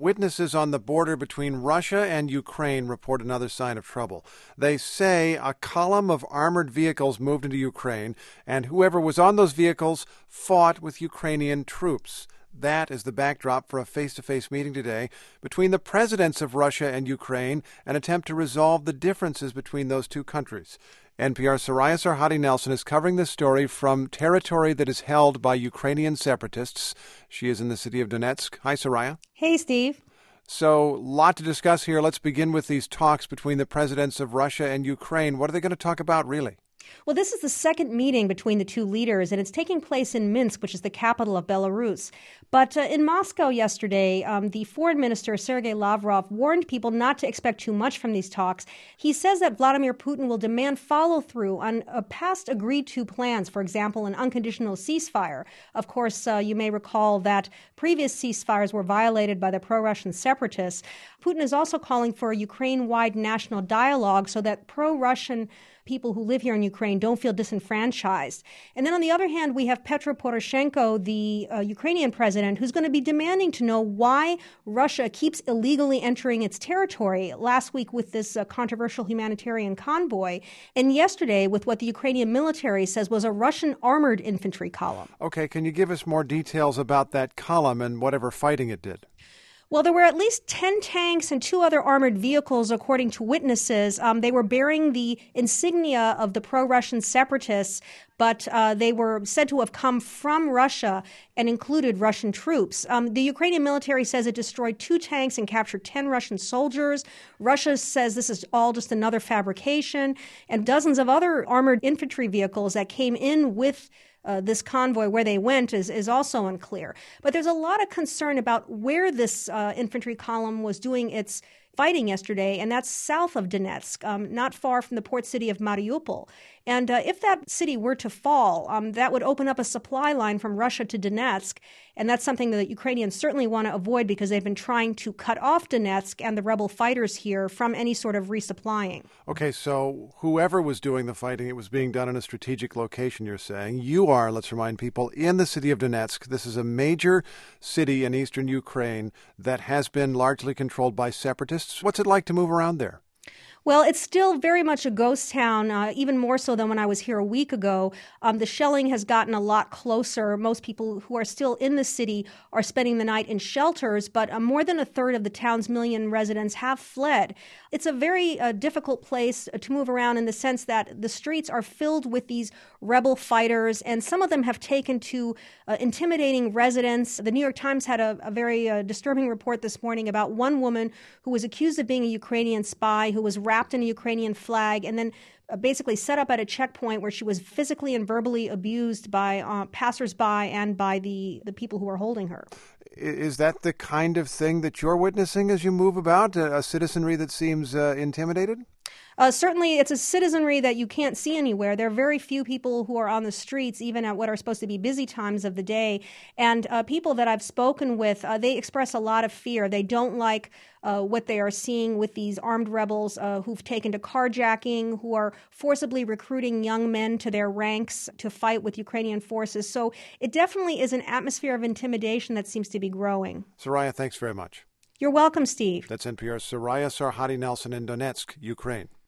Witnesses on the border between Russia and Ukraine report another sign of trouble. They say a column of armored vehicles moved into Ukraine, and whoever was on those vehicles fought with Ukrainian troops. That is the backdrop for a face-to-face meeting today between the presidents of Russia and Ukraine, an attempt to resolve the differences between those two countries. NPR's Soraya Sarhadi Nelson is covering this story from territory that is held by Ukrainian separatists. She is in the city of Donetsk. Hi, Soraya. Hey, Steve. So, lot to discuss here. Let's begin with these talks between the presidents of Russia and Ukraine. What are they going to talk about, really? Well, this is the second meeting between the two leaders, and it's taking place in Minsk, which is the capital of Belarus. But in Moscow yesterday, the foreign minister, Sergei Lavrov, warned people not to expect too much from these talks. He says that Vladimir Putin will demand follow-through on past agreed-to plans, for example, an unconditional ceasefire. Of course, you may recall that previous ceasefires were violated by the pro-Russian separatists. Putin is also calling for a Ukraine-wide national dialogue so that pro-Russian people who live here in Ukraine don't feel disenfranchised. And then on the other hand, we have Petro Poroshenko, the Ukrainian president, who's going to be demanding to know why Russia keeps illegally entering its territory, last week with this controversial humanitarian convoy, and yesterday with what the Ukrainian military says was a Russian armored infantry column. Okay, can you give us more details about that column and whatever fighting it did? Well, there were at least 10 tanks and 2 other armored vehicles, according to witnesses. They were bearing the insignia of the pro-Russian separatists, but they were said to have come from Russia and included Russian troops. The Ukrainian military says it destroyed 2 tanks and captured 10 Russian soldiers. Russia says this is all just another fabrication, and dozens of other armored infantry vehicles that came in with this convoy, where they went, is also unclear. But there's a lot of concern about where this infantry column was doing its fighting yesterday, and that's south of Donetsk, not far from the port city of Mariupol. And if that city were to fall, that would open up a supply line from Russia to Donetsk, and that's something that Ukrainians certainly want to avoid because they've been trying to cut off Donetsk and the rebel fighters here from any sort of resupplying. Okay, so whoever was doing the fighting, it was being done in a strategic location, you're saying. You are, let's remind people, in the city of Donetsk. This is a major city in eastern Ukraine that has been largely controlled by separatists. What's it like to move around there? Well, it's still very much a ghost town, even more so than when I was here a week ago. The shelling has gotten a lot closer. Most people who are still in the city are spending the night in shelters, but more than a third of the town's million residents have fled. It's a very difficult place to move around in the sense that the streets are filled with these rebel fighters, and some of them have taken to intimidating residents. The New York Times had a very disturbing report this morning about one woman who was accused of being a Ukrainian spy who was wrapped in a Ukrainian flag and then basically set up at a checkpoint where she was physically and verbally abused by passersby and by the people who were holding her. Is that the kind of thing that you're witnessing as you move about, a citizenry that seems intimidated? Certainly, it's a citizenry that you can't see anywhere. There are very few people who are on the streets, even at what are supposed to be busy times of the day. And people that I've spoken with, they express a lot of fear. They don't like what they are seeing with these armed rebels who've taken to carjacking, who are forcibly recruiting young men to their ranks to fight with Ukrainian forces. So it definitely is an atmosphere of intimidation that seems to be growing. Soraya, thanks very much. You're welcome, Steve. That's NPR's Soraya Sarhadi Nelson in Donetsk, Ukraine.